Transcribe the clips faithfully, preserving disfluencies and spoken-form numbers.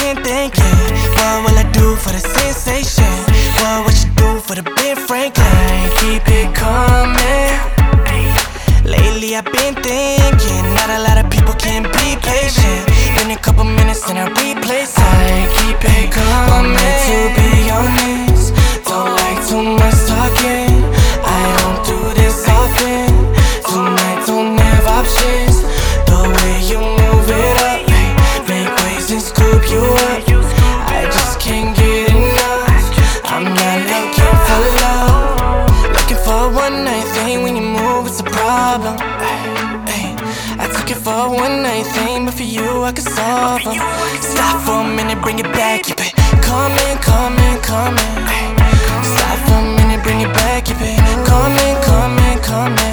been thinking, what will I do for the sensation? What would you do for the Ben Franklin? Keep it coming. Lately I've been thinking, not a lot of people can be patient. Been a couple minutes and I replace I keep it coming. To be honest, don't like too much talking. I don't do this often. Tonight don't have options. The way you move it up, make waves and scoop you up. I just can't get enough. I'm not looking for love, looking for a one night thing. When you move, it's a problem. Ay, I took it for a one night thing, but for you I could solve them. Stop for a minute, bring it back, keep it coming, coming, coming. Stop for a minute, bring it back, keep it coming, coming, coming.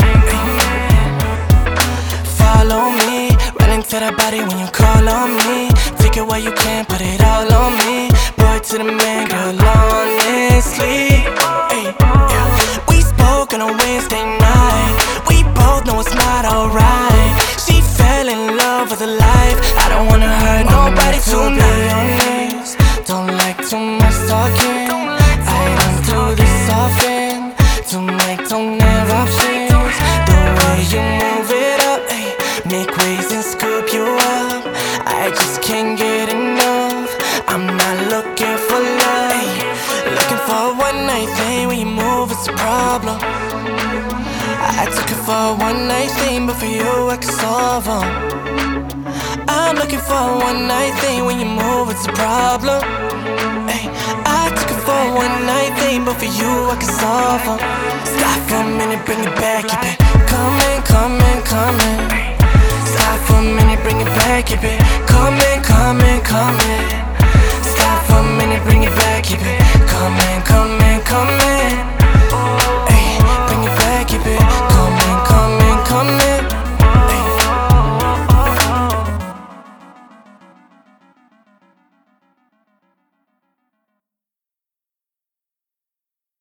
Follow me, run into the body when you call on me. Take it while you can, put it all on me. Boy to the man, girl, honestly. Ay, yeah. We spoke on a Wednesday night. We both know it's not alright. She fell in love with the life. I don't wanna hurt nobody tonight. Don't like too much talking. I don't do this often. Tonight don't have options. The way you move it up, ay, make waves and scoop you up. I just can't get enough. I'm not looking for love, ay, looking for a one night thing. When you move, it's a problem. I took it for a one night thing, but for you I can solve them. I'm looking for a one night thing. When you move, it's a problem. Ay, I took it for a one night thing, but for you I can solve them. Stop for a minute, bring it back, keep it coming, coming, coming. Stop for a minute, bring it back, keep it coming, coming, coming.